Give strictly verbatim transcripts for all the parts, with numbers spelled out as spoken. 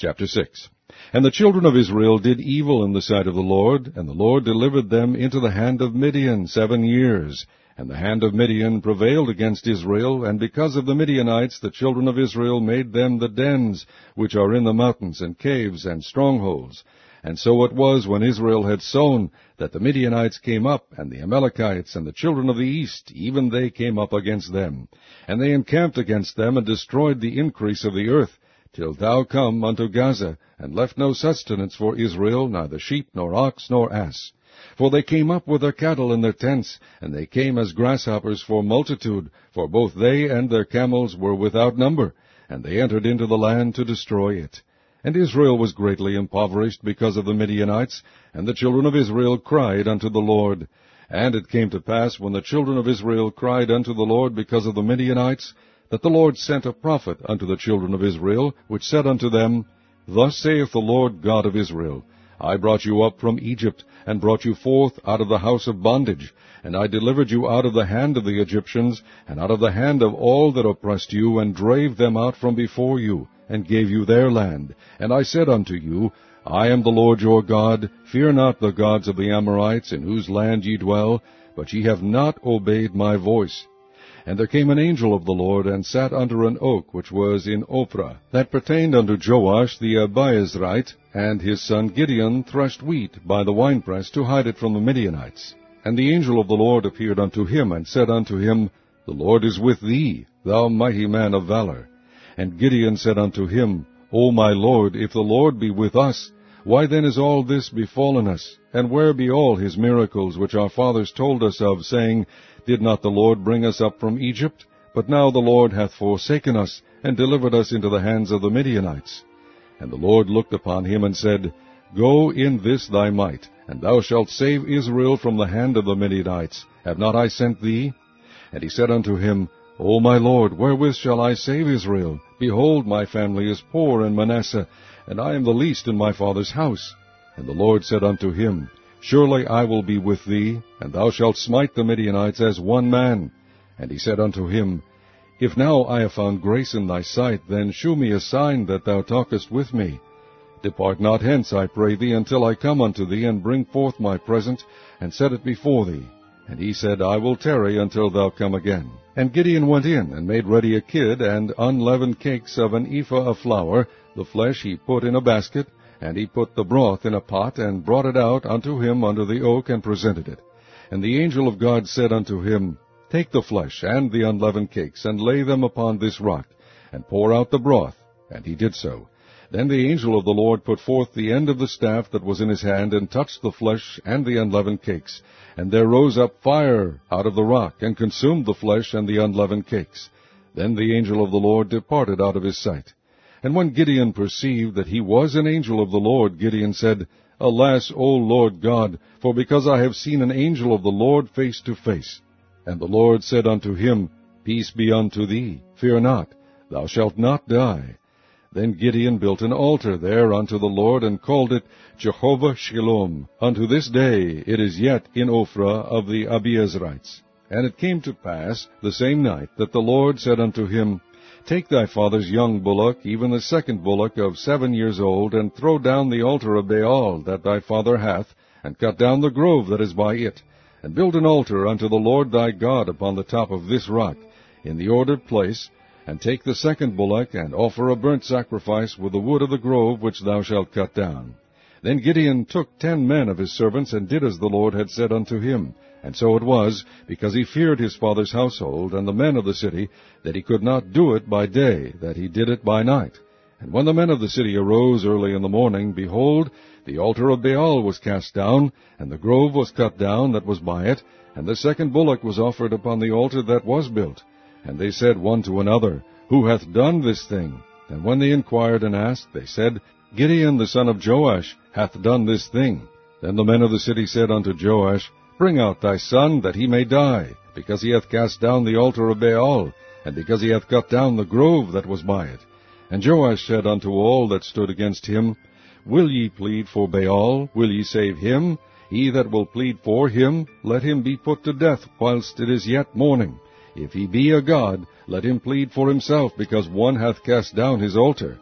Chapter six. And the children of Israel did evil in the sight of the Lord, and the Lord delivered them into the hand of Midian seven years. And the hand of Midian prevailed against Israel, and because of the Midianites the children of Israel made them the dens which are in the mountains, and caves, and strongholds. And so it was, when Israel had sown, that the Midianites came up, and the Amalekites, and the children of the east, even they came up against them. And they encamped against them, and destroyed the increase of the earth, till thou come unto Gaza, and left no sustenance for Israel, neither sheep, nor ox, nor ass. For they came up with their cattle in their tents, and they came as grasshoppers for multitude, for both they and their camels were without number, and they entered into the land to destroy it. And Israel was greatly impoverished because of the Midianites, and the children of Israel cried unto the Lord. And it came to pass, when the children of Israel cried unto the Lord because of the Midianites, that the Lord sent a prophet unto the children of Israel, which said unto them, Thus saith the Lord God of Israel, I brought you up from Egypt, and brought you forth out of the house of bondage, and I delivered you out of the hand of the Egyptians, and out of the hand of all that oppressed you, and drave them out from before you, and gave you their land. And I said unto you, I am the Lord your God, fear not the gods of the Amorites, in whose land ye dwell, but ye have not obeyed my voice. And there came an angel of the Lord, and sat under an oak which was in Ophrah, that pertained unto Joash the Abiezrite, and his son Gideon threshed wheat by the winepress to hide it from the Midianites. And the angel of the Lord appeared unto him, and said unto him, The Lord is with thee, thou mighty man of valor. And Gideon said unto him, O my Lord, if the Lord be with us, why then is all this befallen us? And where be all his miracles which our fathers told us of, saying, Did not the Lord bring us up from Egypt? But now the Lord hath forsaken us, and delivered us into the hands of the Midianites. And the Lord looked upon him, and said, Go in this thy might, and thou shalt save Israel from the hand of the Midianites. Have not I sent thee? And he said unto him, O my Lord, wherewith shall I save Israel? Behold, my family is poor in Manasseh, and I am the least in my father's house. And the Lord said unto him, Surely I will be with thee, and thou shalt smite the Midianites as one man. And he said unto him, If now I have found grace in thy sight, then shew me a sign that thou talkest with me. Depart not hence, I pray thee, until I come unto thee, and bring forth my present, and set it before thee. And he said, I will tarry until thou come again. And Gideon went in, and made ready a kid, and unleavened cakes of an ephah of flour. The flesh he put in a basket, and he put the broth in a pot, and brought it out unto him under the oak, and presented it. And the angel of God said unto him, Take the flesh and the unleavened cakes, and lay them upon this rock, and pour out the broth. And he did so. Then the angel of the Lord put forth the end of the staff that was in his hand, and touched the flesh and the unleavened cakes. And there rose up fire out of the rock, and consumed the flesh and the unleavened cakes. Then the angel of the Lord departed out of his sight. And when Gideon perceived that he was an angel of the Lord, Gideon said, Alas, O Lord God, for because I have seen an angel of the Lord face to face. And the Lord said unto him, Peace be unto thee, fear not, thou shalt not die. Then Gideon built an altar there unto the Lord, and called it Jehovah Shalom. Unto this day it is yet in Ophrah of the Abiezrites. And it came to pass the same night that the Lord said unto him, Take thy father's young bullock, even the second bullock of seven years old, and throw down the altar of Baal that thy father hath, and cut down the grove that is by it, and build an altar unto the Lord thy God upon the top of this rock, in the ordered place, and take the second bullock, and offer a burnt sacrifice with the wood of the grove which thou shalt cut down. Then Gideon took ten men of his servants, and did as the Lord had said unto him. And so it was, because he feared his father's household, and the men of the city, that he could not do it by day, that he did it by night. And when the men of the city arose early in the morning, behold, the altar of Baal was cast down, and the grove was cut down that was by it, and the second bullock was offered upon the altar that was built. And they said one to another, Who hath done this thing? And when they inquired and asked, they said, Gideon the son of Joash hath done this thing. Then the men of the city said unto Joash, Bring out thy son, that he may die, because he hath cast down the altar of Baal, and because he hath cut down the grove that was by it. And Joash said unto all that stood against him, Will ye plead for Baal? Will ye save him? He that will plead for him, let him be put to death whilst it is yet morning. If he be a god, let him plead for himself, because one hath cast down his altar.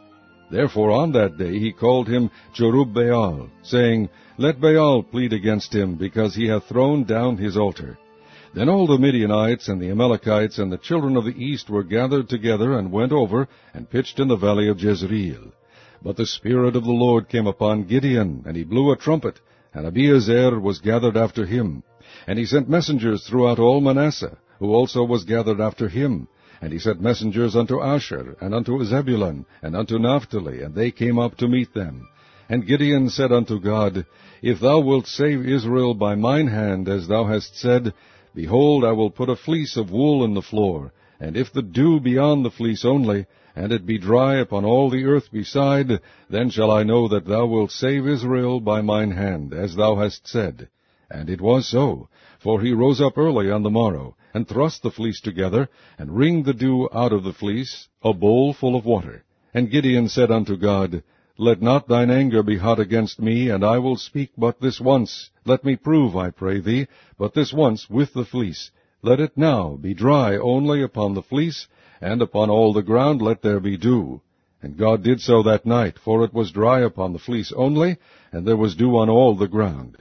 Therefore on that day he called him Jerubbaal, saying, Let Baal plead against him, because he hath thrown down his altar. Then all the Midianites and the Amalekites and the children of the east were gathered together, and went over, and pitched in the valley of Jezreel. But the Spirit of the Lord came upon Gideon, and he blew a trumpet, and Abiezer was gathered after him. And he sent messengers throughout all Manasseh, who also was gathered after him. And he sent messengers unto Asher, and unto Zebulun, and unto Naphtali, and they came up to meet them. And Gideon said unto God, If thou wilt save Israel by mine hand, as thou hast said, behold, I will put a fleece of wool in the floor, and if the dew be on the fleece only, and it be dry upon all the earth beside, then shall I know that thou wilt save Israel by mine hand, as thou hast said. And it was so, for he rose up early on the morrow, and thrust the fleece together, and wringed the dew out of the fleece, a bowl full of water. And Gideon said unto God, Let not thine anger be hot against me, and I will speak but this once. Let me prove, I pray thee, but this once with the fleece. Let it now be dry only upon the fleece, and upon all the ground let there be dew. And God did so that night, for it was dry upon the fleece only, and there was dew on all the ground.